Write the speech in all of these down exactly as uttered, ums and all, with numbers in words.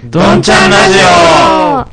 どんちゃんラジオ。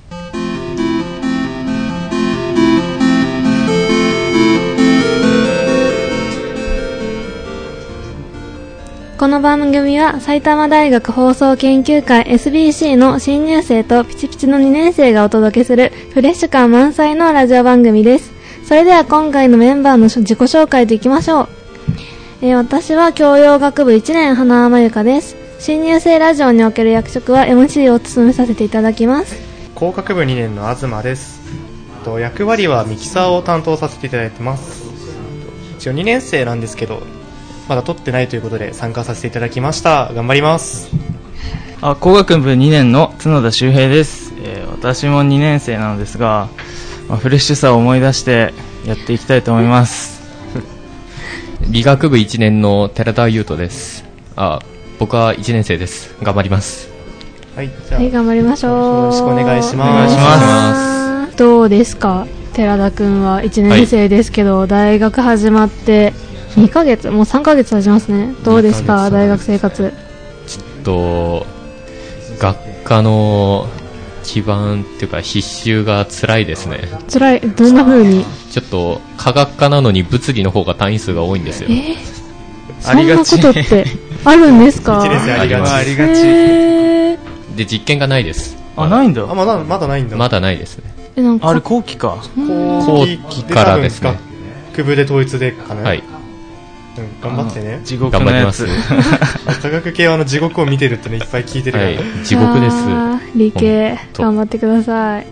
この番組は埼玉大学放送研究会 エスビーシー の新入生とピチピチのにねん生がお届けするフレッシュ感満載のラジオ番組です。それでは今回のメンバーの自己紹介でいきましょう。えー、私は教養学部いちねん花間由香です。新入生ラジオにおける役職は エムシー を務めさせていただきます。 工学部にねんの東です。と役割はミキサーを担当させていただいてます。一応にねん生なんですけどまだ取ってないということで参加させていただきました。頑張ります。 あ、工学部にねんの角田修平です。えー、私もにねん生なのですが、まあ、フレッシュさを思い出してやっていきたいと思います。 理学部いちねんの寺田優斗です。あ、僕はいちねん生です。頑張ります。 はい、じゃあ、 はい、頑張りましょう。 よろしくお願いします。 お願いします。 どうですか、寺田くんはいちねん生ですけど、はい、大学始まってにかげつ、もうさんかげつ経ちますね。どうですか、大学生活。 ちょっと学科の基盤っていうか必修が辛いですね。 辛い、どんな風に。 ちょっと科学科なのに物理の方が単位数が多いんですよ。 えー、そんなことってあるんですか。 いちねん生ありがち。 ありがち。 えー、 で実験がないです。 あ、ないんだ。 あ、まだまだないんだ。 まだないですね。 え、なんかあれ後期か。 後期からですね。 学部で統一でかね。 はい。 うん、頑張ってね。 地獄のやつ。 科学系はあの地獄を見てるってのいっぱい聞いてるから、はい、 地獄です。 理系頑張ってください。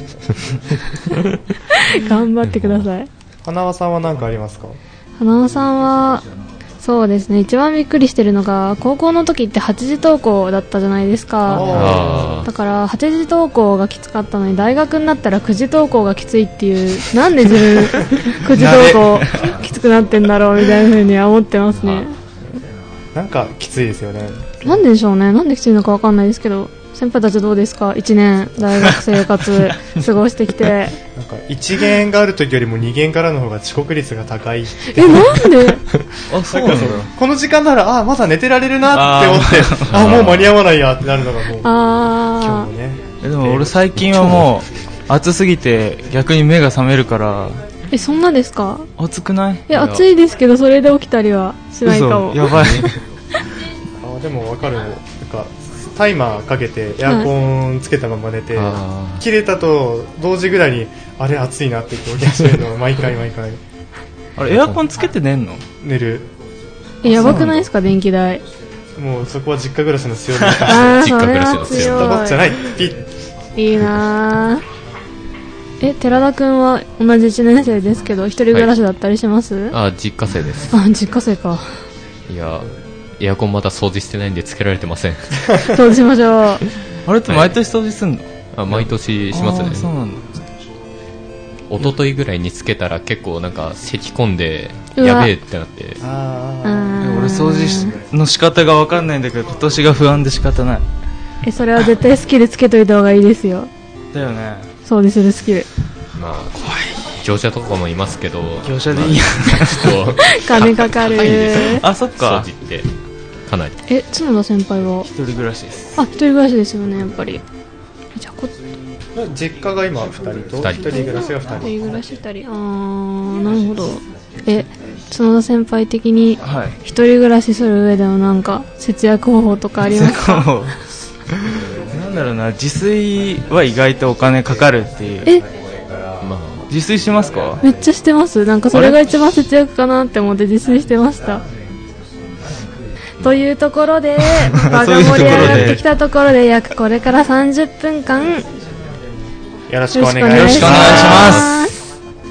頑張ってください。 花輪さんは何かありますか。 花輪さんはそうですね、一番びっくりしてるのが高校の時ってはちじ登校だったじゃないですか。だからはちじ登校がきつかったのに大学になったらくじ登校がきついっていう、なんで自分くじ登校きつくなってんだろうみたいな風には思ってますね。 なんかきついですよね。 なんででしょうね、なんできついのかわかんないですけど。先輩たちどうですか、いちねん大学生活過ごしてきて。なんかいち限がある時よりもに限からの方が遅刻率が高い。 え、なんであ、そうなんだ。 この時間なら、あ、まだ寝てられるなって思って、あ, あもう間に合わないやってなるのがもうあ今日もね。 え、でも俺最近はもう暑すぎて逆に目が覚めるから。 え、そんなですか。 暑くない。 いや、暑いですけどそれで起きたりはしないかも。 やばい。 あ、でも分かる。なんかタイマーかけてエアコンつけたまま寝て、はい、切れたと同時ぐらいにあれ暑いなって言って起き始めるの毎回毎回。 あれエアコンつけて寝んの。 寝る。 え、やばくないですか、電気代。 もうそこは実家暮らしの強み。 あー、それは強い。 知ったことじゃない。ピッ。 いいなー。え、寺田くんは同じいちねん生ですけど一人暮らしだったりします。はい、 あ、実家生です。 あ、実家生か。 いや、エアコンまだ掃除してないんでつけられてません。 掃除しましょう。 あれって毎年掃除すんの。 あ、毎年しますね。 あ、そうなんだ。 一昨日ぐらいにつけたら結構なんか咳込んでやべえってなって。 ああ、俺掃除の仕方が分かんないんだけど今年が不安で仕方ない。 え、それは絶対スキルつけといた方がいいですよ。 だよね。 掃除するスキル。 まあ怖い。業者とかもいますけど。 業者でいいや。 ちょっと金かかる。 あ、そっか。 掃除ってかなり。 え、角田先輩は一人暮らしです。 あ、一人暮らしですよね、やっぱり。じゃあこ実家が今ふたりと一人暮らしがふたり。 一人暮らしふたり。あー、なるほど。え、角田先輩的に一人暮らしする上でのなんか節約方法とかありますか。 なんだろうな、自炊は意外とお金かかるっていう。 え、 まあ、自炊しますか。 めっちゃしてます。なんかそれが一番節約かなって思って自炊してました。というところで場が盛り上がってきたところで約これからさんじゅっぷんかんよろしくお願いします。 よろしくお願いします。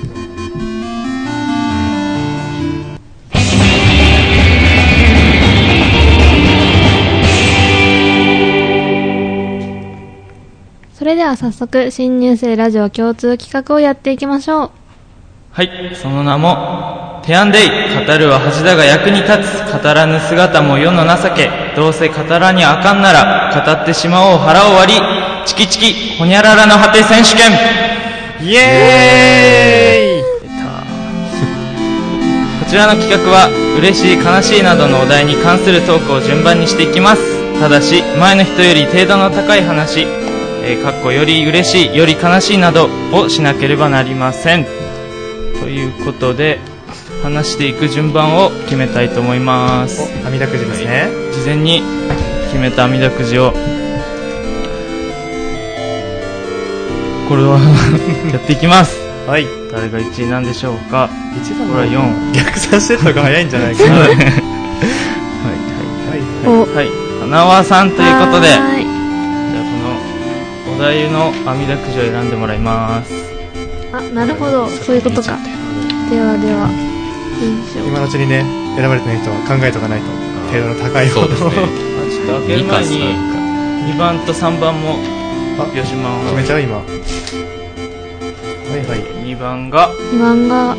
それでは早速新入生ラジオ共通企画をやっていきましょう。 はい、その名もテアンデイ。語るは恥だが役に立つ。語らぬ姿も世の情け。どうせ語らにあかんなら語ってしまおう腹を割り。チキチキホニャララの果て選手権。 イエーイ。 こちらの企画は嬉しい悲しいなどのお題に関するトークを順番にしていきます。 ただし前の人より程度の高い話、えー、かっこより嬉しいより悲しいなどをしなければなりません。ということで話していく順番を決めたいと思います。 お、網だくじですね。 事前に決めた網だくじをこれはやっていきます。 はい。 誰がいちいなんでしょうか。 一番これはよん。 逆算してった方が早いんじゃないかな。はいはいはいおはいはい。花輪さんということで、じゃあはーい。 このお題の網だくじを選んでもらいます。 あ、なるほど、そういうことか。ではでは、よいしょ。 今のうちにね、選ばれてない人は考えとかないと程度の高い方のそうですね。 あちょっと開ける前ににばんとさんばんも発表しま決めす。 ちゃう今。はいはい。 にばんがにばんが、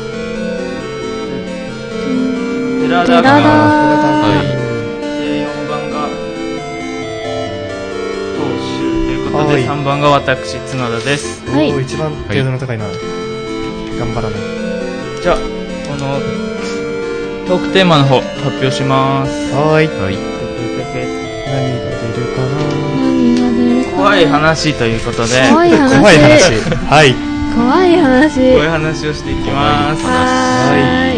寺田寺田が、 はいでよんばんが当主ということで、 はいさんばんが私角田です。 はいおー、一番程度の高いな。頑張らない。 じゃあこのトークテーマの方発表します。 はーい。 はい。 何が出るか何が出るかな。 怖い話ということでな。 怖い話。 怖い話。はい。 怖い話。 怖い話をしていきます。 はあーい。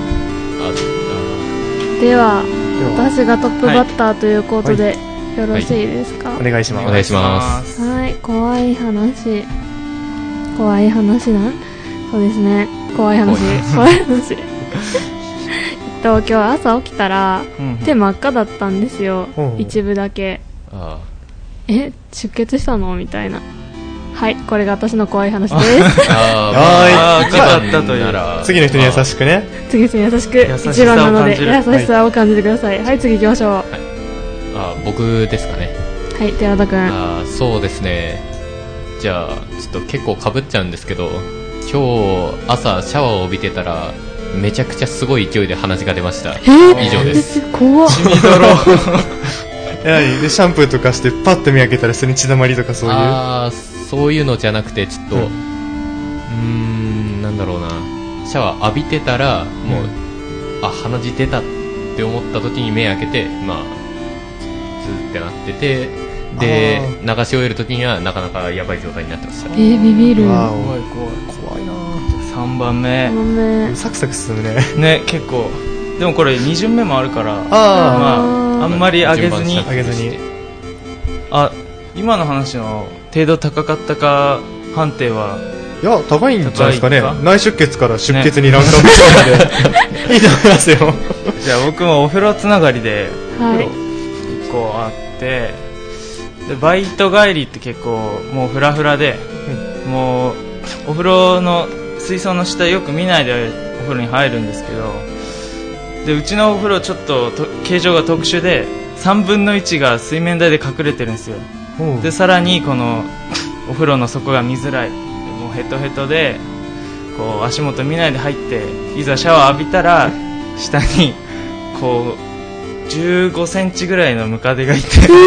では、 では、 私がトップバッターということで、よろしいですか。 お願いします。 お願いしますはい、怖い話。怖い話な。そうですね。怖い話。怖い話。えっと、今日朝起きたら、 うん手真っ赤だったんですようん。 一部だけ。 あえ、出血したのみたいな。はい、これが私の怖い話です。 あはーい赤かったという次の人に優しくね。 次に優しく、 優しさを一番なので、 感じる優しさを感じてください。はい、次行きましょう。 あ僕ですかね。 はい、寺田くん。 あそうですね。じゃあちょっと結構かぶっちゃうんですけど、今日朝シャワーを浴びてたらめちゃくちゃすごい勢いで鼻血が出ました。 えー、 以上です。 怖っ。 血みどろ。 いやでシャンプーとかしてパッと見開けたらそれに血だまりとかそういう。 あーそういうのじゃなくてちょっと、 うんうーんなんだろうな、シャワー浴びてたらもう、あ鼻血出たって思った時に目開けて、まあズーってなってて、で流し終える時にはなかなかやばい状態になってました。 えー、ビビる。 わ怖い怖い。 怖いなさんばんめごめん。 サクサク進むね。 ね、結構でもこれに巡目もあるから、 あまああんまり上げずに順番上げずにあ今の話の程度高かったか判定はあ。いや、高いんじゃないですかね高いか。 内出血から出血にランクアップしたので、いいと思いますよ。 じゃあ僕もお風呂つながりではい。 結構あってでバイト帰りって結構もうフラフラで、もうお風呂の水槽の下よく見ないでお風呂に入るんですけど、でうちのお風呂ちょっとと形状が特殊でさんぶんのいちが水面台で隠れてるんですよ。でさらにこのお風呂の底が見づらい、もうヘトヘトでこう足元見ないで入って、いざシャワー浴びたら下にこうじゅうごセンチぐらいのムカデがいて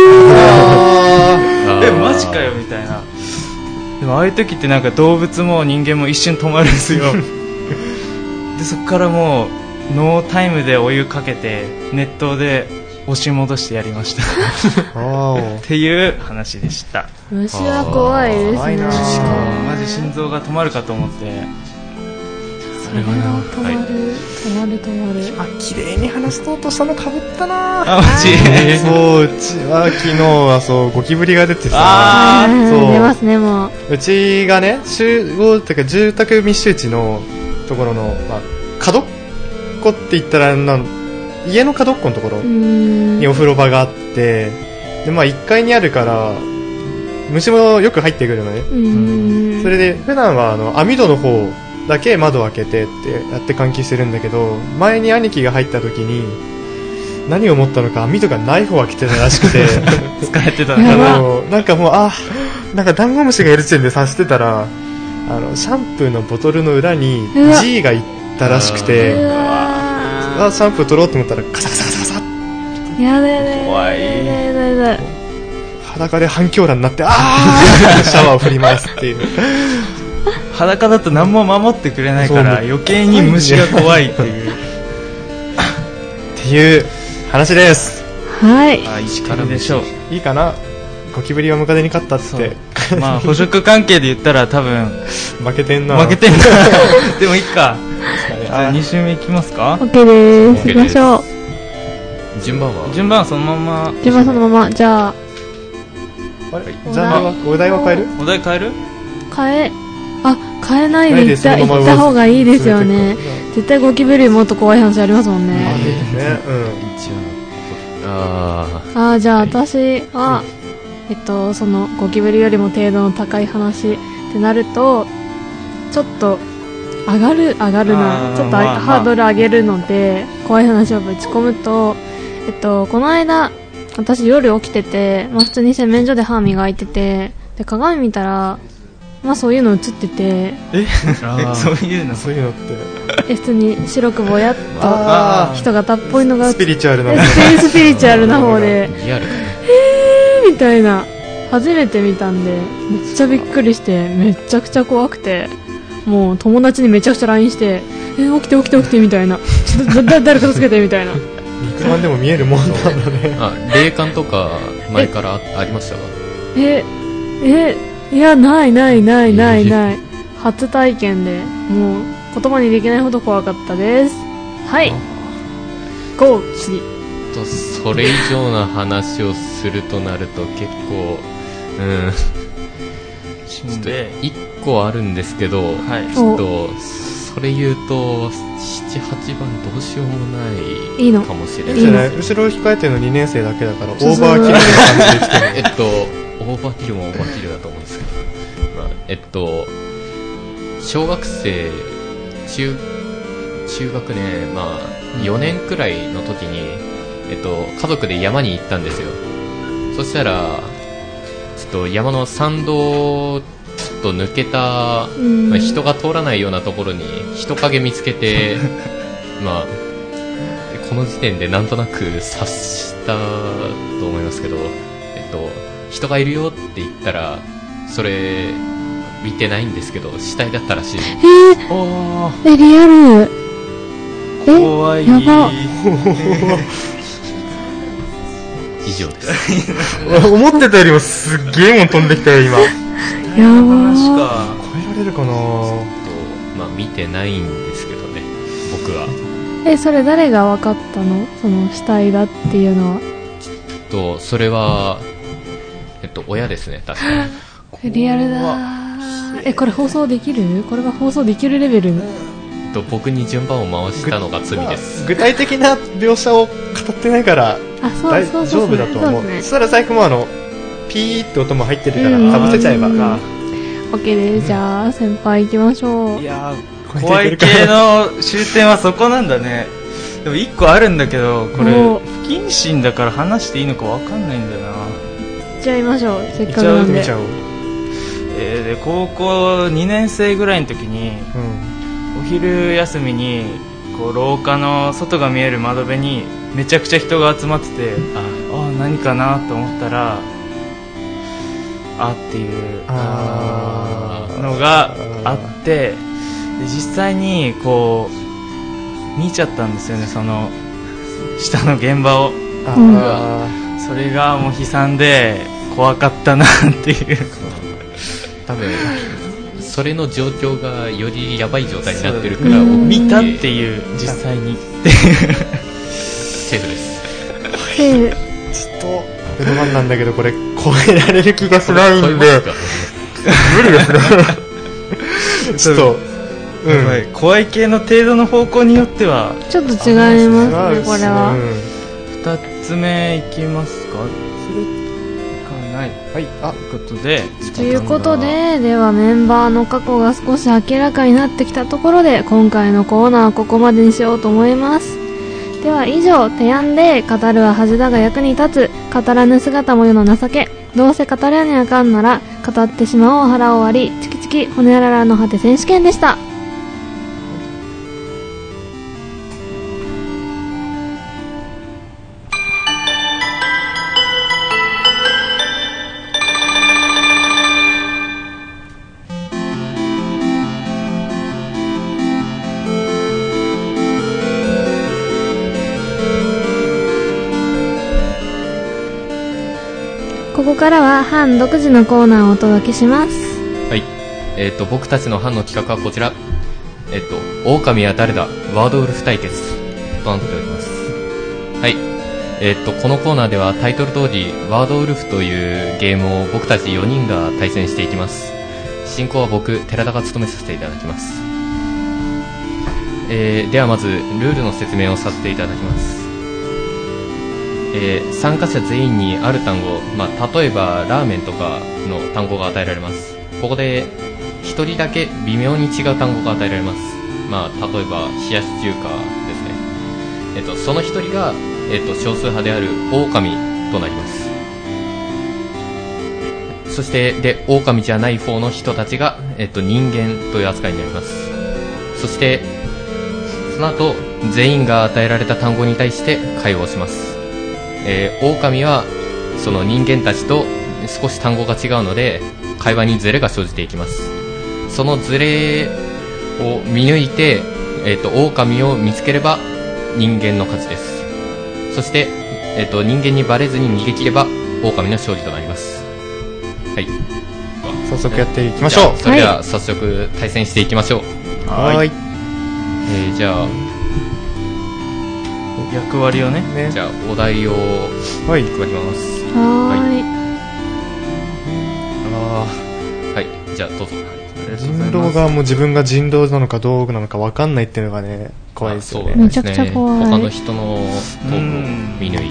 えマジかよみたいな。でもああいう時ってなんか動物も人間も一瞬止まるんですよでそこからもうノータイムでお湯かけて熱湯で押し戻してやりましたあっていう話でした。 虫は怖いですね。 怖いなマジ心臓が止まるかと思って。 それは止まる、止まる止まる。 あ、綺麗に話そうとしたのかぶったなあマジそう、うちは昨日はそう、ゴキブリが出てさ、 あはいはいそうはい出ますね、もう。 うちがね、集合っていうか住宅密集地のところの、まあ、角っこって言ったらなん家の角っこのところうーん。 にお風呂場があって、で、まあいっかいにあるから、虫もよく入ってくるのね。 うーん。 それで、普段はあの、網戸の方だけ窓を開けてってやって換気してるんだけど、前に兄貴が入った時に、何を思ったのか網戸がない方を開けてたらしくて、 疲れてたやばのかな。 あの、なんかもう、あ、なんかダンゴムシがいる時点で察してたら、あの、シャンプーのボトルの裏にうわ G がいったらしくうて、 わあ、シャンプー取ろうと思ったらカサカサカサカサーやだやだやだ怖いやだやだやだ。 裸で反響欄になって、あーシャワーを振り回すっていう。 裸だと何も守ってくれないからそう余計に虫が怖いっていう。 っていう話です。 はいあ石からでしょう。 いいかな、ゴキブリはムカデに勝ったっつってまあ捕食関係で言ったら多分負けてんな。 負けてんなでもいいか。じゃあに周目いきますか。 OK でーす。 OK 行きましょう。 順番は順番はそのまま。 順番そのまま。じゃああれジャンルはお題は変える？ お題変える？ 変えあ変えないないでで行ったそのまま行った方がいいですよね。 うん絶対ゴキブリもっと怖い話ありますもんあね。 いいね、 一応ああーじゃあ私はえっとそのゴキブリよりも程度の高い話ってなるとちょっと上がる上がるあーなちょっと、 まあまあハードル上げるので怖い話をぶち込むとえっとこの間私夜起きてて、まあ、普通に洗面所で歯磨いててで鏡見たらまあそういうの映っててええそういうのうん、そういうのってで普通に白くぼやっとあ人型っぽいのが映ってスピリチュアルなでスピリスピリチュアルな方でリアルかね。 えーみたいな初めて見たんでめっちゃびっくりしてめっちゃくちゃ怖くてもう友達にめちゃくちゃ ライン してえー、起きて起きて起きてみたいなちょっとだ誰か助けてみたいな肉まんでも見えるもんなんだね。 あ、霊感とか前からあありましたか？ ええいやないないないないない初体験でもう言葉にできないほど怖かったです。はいゴー次とそれ以上な話をするとなると結構うんしちょっとんでいっこあるんですけど、 はいちょっとそれ言うとなな、はちばんどうしようもないいいのかもしれないいいんじゃない？後ろ控えてるのにねん生だけだからオーバーキルな感じで来てえっとオーバーキルもオーバーキルだと思うんですけど、まあ、えっと小学生中中学年まあよねんくらいの時にえっと家族で山に行ったんですよ。そしたらちょっと山の山道をちょっと抜けた、 うんまあ、人が通らないようなところに人影見つけてまあこの時点でなんとなく察したと思いますけど、えっと人がいるよって言ったらそれ見てないんですけど死体だったらしい。 えおーー、えリアルえ怖いやば以上です。 思ってたよりもすっげえもん飛んできたよ今。 やば話ーか。 超えられるかな。 とまあ見てないんですけどね僕は。 えそれ誰が分かったのその死体だっていうのは。 とそれはえっと親ですね確かに。 えリアルだーえこれ放送できるこれが放送できるレベルと僕に順番を回したのが罪です。 具体的な描写を語ってないからあそう大そうそう丈夫だと思う。 そうですねそしたら最悪もうあのピーって音も入ってるからうんかぶせちゃえば。 うん OK ですじゃあ先輩行きましょう。 いやー怖い系の終点はそこなんだね。でも一個あるんだけどこれお不謹慎だから話していいのかわかんないんだよな。 行っちゃいましょうせっ見ちゃかくなんでう見ちゃう。 えー、で高校にねん生ぐらいの時にうん。 お昼休みにこう廊下の外が見える窓辺にめちゃくちゃ人が集まっててああ何かなと思ったらあっていうあーのがあってで実際にこう見ちゃったんですよねその下の現場を。 あそれがもう悲惨で怖かったなっていう多分それの状況がよりやばい状態になってるからうん見たっていう実際にっていうセーフです。 セーフーちょっと目の前なんだけどこれ超えられる気がしないんで超えますか無理ですね。ちょっとうんやばい怖い系の程度の方向によってはちょっと違いますねこれは。 うんふたつめいきますか。それかないはい。あということでということでではメンバーの過去が少し明らかになってきたところで今回のコーナーはここまでにしようと思います。では以上提案で語るは恥だが役に立つ語らぬ姿も世の情けどうせ語らにあかんなら語ってしまおう腹を割りチキチキほにゃららの果て選手権でした。 こからは班独自のコーナーをお届けします。 はい、えー、と僕たちの班の企画はこちら、えっ、ー、と狼は誰だワードウルフ対決となっております。はい、えー、とこのコーナーではタイトル通りワードウルフというゲームを僕たちよにんが対戦していきます。進行は僕寺田が務めさせていただきます。えー、ではまずルールの説明をさせていただきます。えー、参加者全員にある単語、まあ、例えばラーメンとかの単語が与えられます。ここでひとりだけ微妙に違う単語が与えられます。まあ、例えば冷やし中華ですね。えっと、そのひとりが、えっと、少数派である狼となります。そしてで狼じゃない方の人たちが、えっと、人間という扱いになります。そしてその後全員が与えられた単語に対して会話をします。えー、狼はその人間たちと少し単語が違うので会話にズレが生じていきます。そのズレを見抜いて、えー、と狼を見つければ人間の勝ちです。そして、えー、と人間にバレずに逃げ切れば狼の勝利となります。はい、 早速やっていきましょう。 それでは早速対戦していきましょう。 はい、 えー、じゃあ役割をね、 ねじゃあお題をはい配ります。 はーい、 あはい、じゃあどうぞ。 ー人狼がもう自分が人狼なのか道具なのか分かんないっていうのがね怖いですよね。 そうですね、 めちゃくちゃ怖い。 他の人のトークを見抜いて、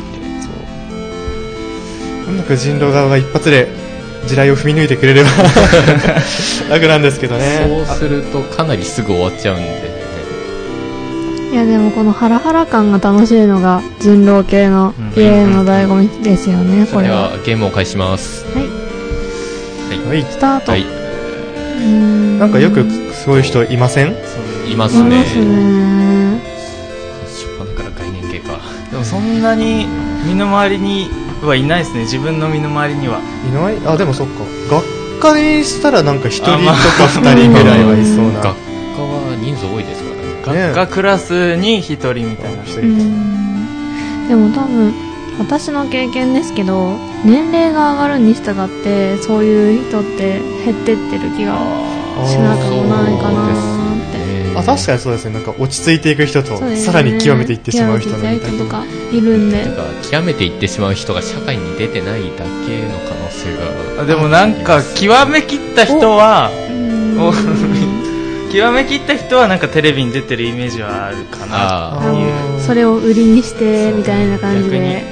うまく人狼側が一発で地雷を踏み抜いてくれれば楽なんですけどね。 そうするとかなりすぐ終わっちゃうんで、ね、 いやでもこのハラハラ感が楽しいのが人狼系のゲームの醍醐味ですよね、 それではゲームを開始します。 はい、 はい、 スタート。 はい、 うーん、 なんかよくそういう人いません？ いますね。 いますね。 初っ端から概念系か。 でもそんなに身の回りにはいないですね。自分の身の回りにはいない。あ、でもそっか、学科にしたらなんか一人とかあまあ二人ぐらいはいそうな。 学科は人数多いですからね。 ね学科クラスに一人みたいな人。 うーん、でも多分私の経験ですけど年齢が上がるに従ってそういう人って減ってってる気がしなくもないかなーって。 あ、確かにそうですね。なんか落ち着いていく人と、 そうですね、 さらに極めていってしまう人の極めていっちゃう人とかみいるんで、 てか極めていってしまう人が社会に出てないだけの可能性が。 あでもなんか極めきった人はうーんお極めきった人はなんかテレビに出てるイメージはあるかなあっていう。 あーそれを売りにしてみたいな感じで、 ね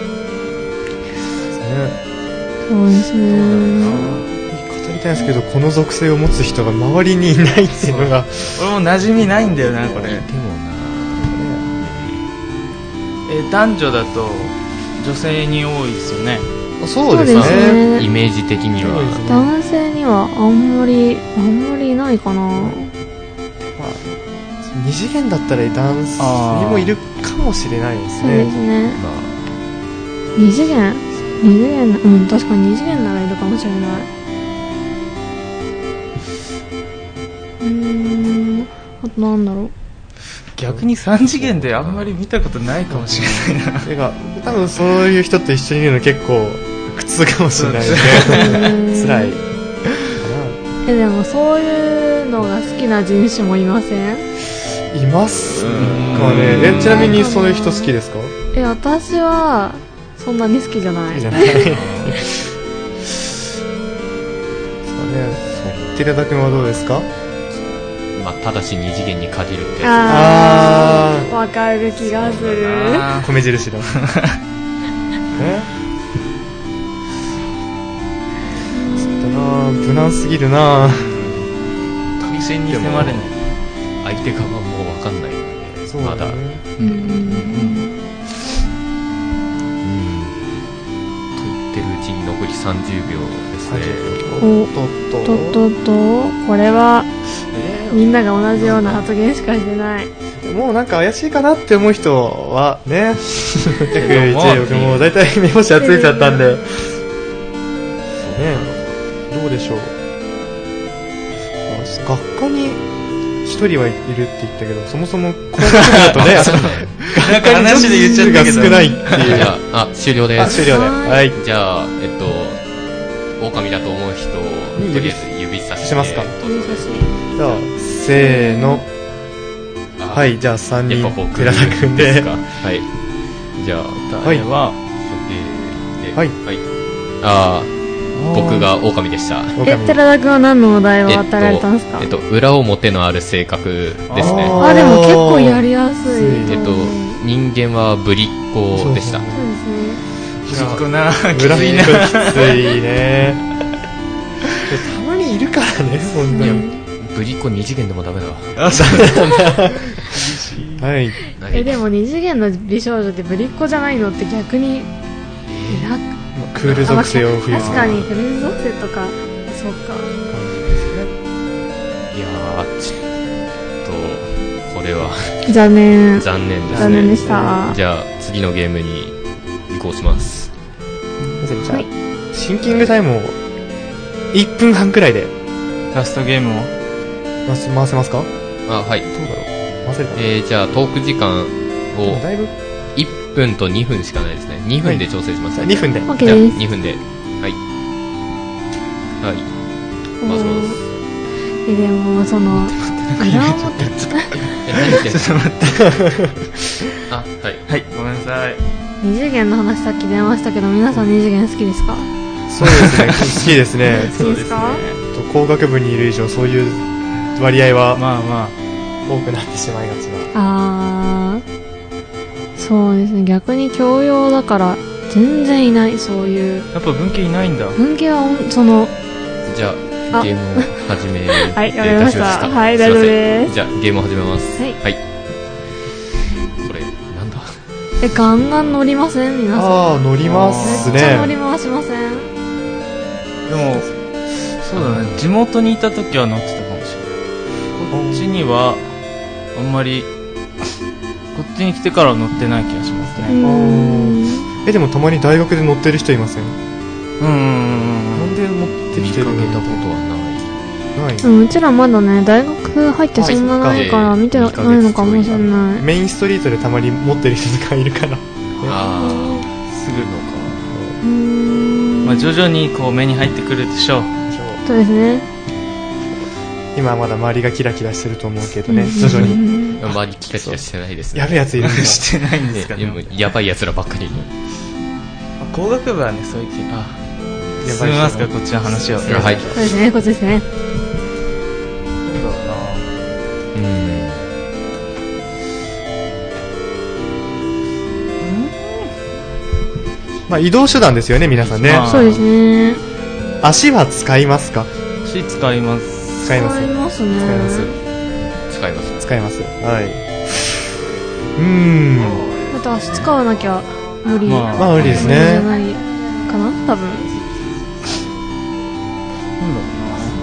そうですね。 語りたいんですけど、この属性を持つ人が周りにいないっていうのが俺も馴染みないんだよなこれ。 でもな、 え男女だと女性に多いですよね。 そうですそうですね。 ねイメージ的には男性にはあんまりあんまりいないかな。 二次元だったら男性にもいるかもしれないですそうですね。 ね。 まあ二次元二次元、うん、確かに二次元ならいるかもしれない。うーん、あとなんだろう。 逆に三次元であんまり見たことないかもしれないな。 てか多分そういう人と一緒にいるの結構苦痛かもしれないですね。辛いかえ、でもそういうのが好きな人種もいません？ な。いますかうね。え、ちなみにそういう人好きですか？ え、私はそんなに好きじゃない。 じゃない。そうね。寺田君はどうですか？ まあただし二次元に限るってやああー、わかる気がする。 あー、米印だ。え？だなぁ、無難すぎるなぁ。 ー対戦に迫れない。 つ。相手側も分かんないんで、まだ、 そうだね。 うんうんうんうんと言ってるうちに残りさんじゅうびょうですね。 おとっととっとっと、これはえみんなが同じような発言しかしてない。 ーもうなんか怪しいかなって思う人はね、約一もう億もう大体目星はついちゃったんで、ね、どうでしょう。学科に一人はいるって言ったけど、そもそも工学部だとね、学科に女話で言っちゃったけど子が少ないっていう。 じゃあ、あ、終了です。 あ、終了で。 はいはい。 じゃあ、えっと、 狼だと思う人をとりあえず指さしてしますか指差し。 じゃあせーの。 あはい、じゃあさんにんやっぱ僕寺田くんですか。はい。じゃあ、 誰は、 えーではいはい。ああ、僕が狼でした。 え、 狼。 寺田くんは何のお題を与えられたんですか？ えっと、裏表のある性格ですね。 ああ、でも結構やりやすい。 ええっと、人間はぶりっ子でした。 そうそうですね。 きつくな、きブラついな。 ックきついね。たまにいるからね、本当に。 ぶりっ子二次元でもダメだわ。 あ、そうはい。 え、でも二次元の美少女ってぶりっ子じゃないのって逆に、えらく、 クール属性をあ冬まあ確かにクルーズ属性とか、そっか。 いやー、ちょっと、これは残念。 残念ですね。 残念でした。 じゃあ、次のゲームに移行します。 じゃあ、 はいシンキングタイムをいっぷんはんくらいでラストゲームを。 回せ回せますか？どうあ、はい。 だろう回せるかな、 えー、じゃあ、トーク時間をだいぶいっぷんとにふんしかないですね。にふんで調整します。 じゃあにふんで。 OK じゃあ、 です。 にふんで。はい。はい。回します。 え、でも、その、裏表、 え、何言ってんのちょっと待って。 あ、はい。 はい、ごめんなさい。 二次元の話さっき出ましたけど、皆さん二次元好きですか？ そうですね、好きですね。 好きですか？ 工学部にいる以上、そういう割合はまあまあ。 多くなってしまいがちな。 あー、そうですね。逆に教養だから、全然いない、そういう。 やっぱ文系いないんだ。 文系はおん、その、 じゃあ、 あゲームを始めてはいわかりました大丈夫ですかはいすいません大丈夫ですじゃあ、ゲームを始めます。 はいはい。これ、なんだえ、ガンガン乗りません皆さん。 ああ、乗りますめっちゃ乗りね。 回しません？ でも、そうだね、地元にいた時は乗ってたかもしれない。こっちには、あんまり、こっちに来てからは乗ってない気がしますうーね。 ん。 え、でもたまに大学で乗ってる人いません？ うんうんうんなんで乗って見きてるのかけたことはない。 ない、 うん、うちらまだね、大学入ってそんなないからはい見てないのかもしれない。 メインストリートでたまに持ってる人とかいるから。 あすぐのか。 うーん。 まあ徐々にこう目に入ってくるでしょう。 そうですね。 今はまだ周りがキラキラしてると思うけどね、 うん徐々に。 に。 あ。あまりキラキラしてないですね。 やるやついるんだ。 してないんですかね。 ねでもやばい奴らばっかりいる。 工学部はね、そういう気、あ、 やばい人進みますか、こっちの話を。 はいはいそうですね、こっちですね。 そうだな。 うん。 まあ移動手段ですよね、皆さんね。 まあそうですね。 足は使いますか？ 足使います。 使います使いますね。 使います使います。 使います。はい。うーん。 また足使わなきゃ無理。 まあまあ無理です無理じゃね。 ないかな多分。 なんだろ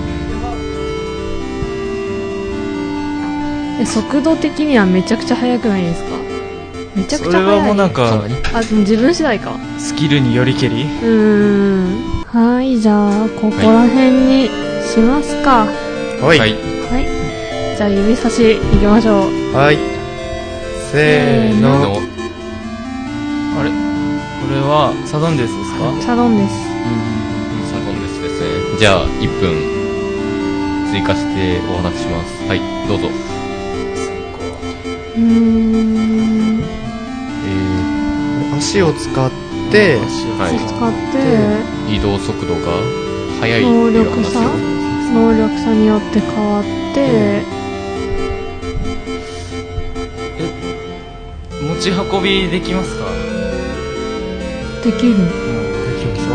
え、速度的にはめちゃくちゃ速くないですか？めちゃうな。それくちゃ速い。 はもうなんそんかな、にあ、でも自分次第か。 スキルによりけり。 うーん。はい、じゃあ、ここら辺にしますか。 はい。 はい。 はい。じゃあ、指差し行きましょう。 はい。せーせーの。 の、 あれこれは、サドンデスですか？ サロンです。 サロンですですね。じゃあ、いっぷん追加してお話しします。はい、どうぞ。 うーん。 え足を使って、 ー、はい。 使って、 移動速度が速いって能いう話力差を。 能力差によって変わって、 持ち運びできますか？ できる。 うん。 お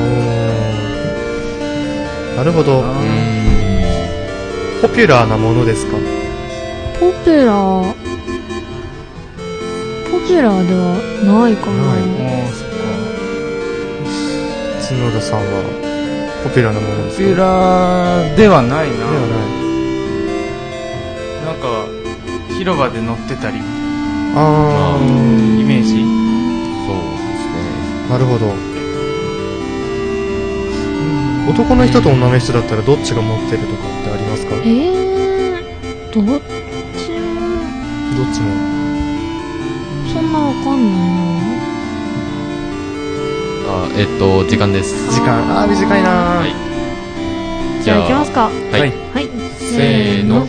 ーなるほど。 うーん。 ポピュラーなものですか？ ポピュラー、ポピュラーではないかな。 ないもう、そっか。 角田さんは、ポピュラーなものですか？ ポピュラーではないな。 ではない。 なんか、広場で乗ってたり、 あうー、 んイメージ。 そうですね。 なるほど。男の人と女の人だったらどっちが持ってるとかってありますか？ えー、どっちも、 どっちも。 そんなわかんないあ、えっと、時間です。 時間、あー、短いなはい。 ー。 じゃあ行きますか。 はい、 はいはい。 せーの。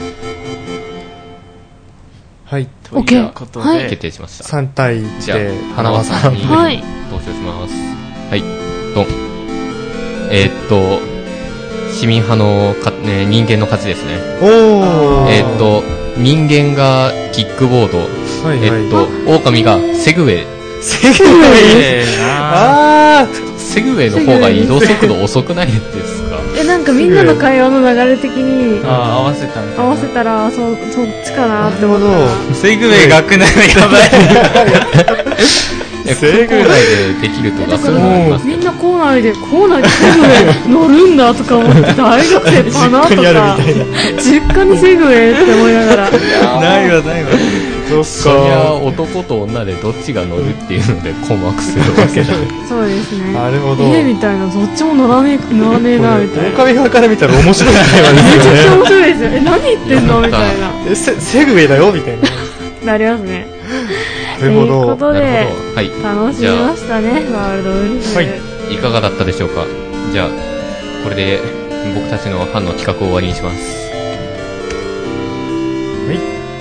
はい。 ということで、 はい決定しました。 さん対いちじゃあで、 花輪さんにはい投票します。はい、ドン。えー、っと、市民派のか、ね、人間の勝ちですね。 おー。 えー、っと、人間がキックボード、 はいはい。 えー、っと、狼がセグウェイ。 セグウェイえーなあセグウェイの方が移動速度遅くないですか？ え、なんかみんなの会話の流れ的にあー合わせたみたいな。 合わせたら、そ、そっちかなって思ったなるら。 セグウェイ学内のやばい。 え、 セグウェイ空港内でできるとかそういうのありますけど。 みんな校内で、校内でセグウェイ乗るんだとか思って、大学生かなと実家にあか、 るみたいな。 実家にセグウェイって思いながら。 ないわ、ないわ。 そっそりゃか。 男と女でどっちが乗るっていうので困惑するわけだ。 そうですね。 なるほど。 えみたいな、どっちも乗らねえ、乗らねえな、みたいな。 狼側から見たら面白い会話めちゃくちゃですよね。 面白いですよ。え、何言ってんのみたいな。 え、セセグウェイだよみたいな。 なりますね。 なるほど。 ということで、 なるほど。はい。 楽しみましたね、ワールドウルフ。 はいいかがだったでしょうか。じゃあ、これで僕たちの班の企画を終わりにします。 はい。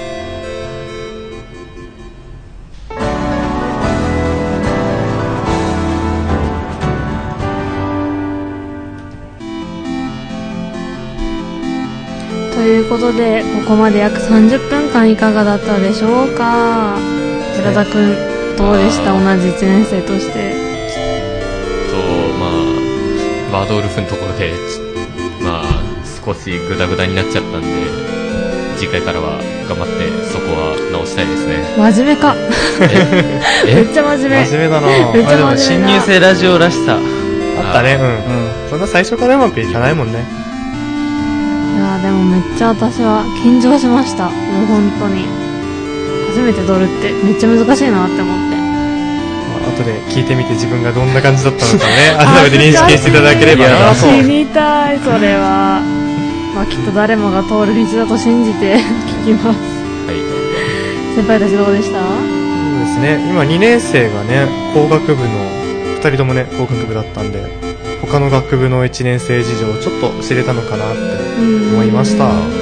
ということで、ここまで約さんじゅっぷんかんいかがだったでしょうか。寺田くん、どうでした？同じいちねん生として。 と、まあ、ワードウルフのところで、ちまあ、少しグダグダになっちゃったんで、次回からは頑張ってそこは直したいですね。 真面目か。めえっちゃ真面目。 真面目だなめっちゃまあでも新真面目だ入生ラジオらしさ。 あったね、うん。そんな最初からうまくいかないもんね。 いやーでもめっちゃ私は緊張しました。もう本当に。初めて撮るってめっちゃ難しいなって思って。 まあ後で聞いてみて自分がどんな感じだったのかね、改めて認識していただければなと。 知りたい、それは。まあきっと誰もが通る道だと信じて聞きます。 はい。 先輩たちどうでした？ そうですね、今にねん生がね、工学部の、ふたりともね、工学部だったんで、他の学部のいちねん生事情をちょっと知れたのかなって思いました。 うん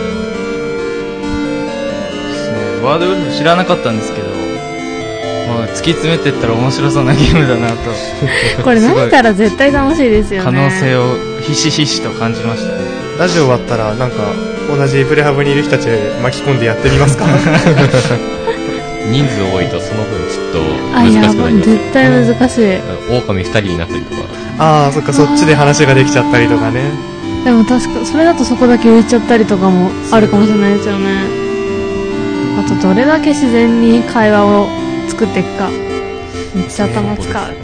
ですね。ワードウルフ知らなかったんですけど、もう突き詰めてったら面白そうなゲームだなと。 これすごい慣れたら絶対楽しいですよね。 可能性をひしひしと感じましたね。 ラジオ終わったら、なんか、同じプレハブにいる人たち巻き込んでやってみますか？ 人数多いとその分ちょっとあ、 難やばい。 しくなります。 絶対難しい。 狼二人になったりとか。 ああ、そっか、そっちで話ができちゃったりとかね。 でも確か、それだとそこだけ浮いちゃったりとかもあるかもしれないですよね。あと、どれだけ自然に会話を作っていくか。めっちゃ頭使う。いやー、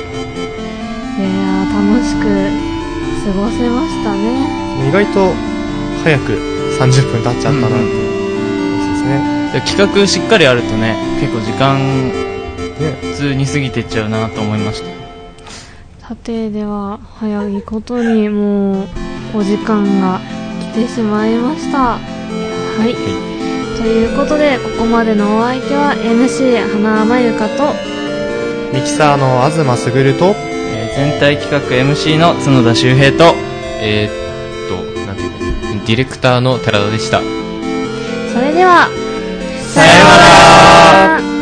楽しく過ごせましたね。 意外と、早くさんじゅっぷん経っちゃったなっていう感じですね。 で企画しっかりあるとね、結構時間ね。 普通に過ぎてっちゃうなと思いました。 さて、では、早いことにもう、お時間が来てしまいました。はい。ということで、ここまでのお相手は エムシー 花間ゆかと、 ミキサーの東卓と、 えー全体企画 エムシー の角田修平と、 えー、っと、なんていうか、ディレクターの寺田でした。 それでは、 さようなら。 ら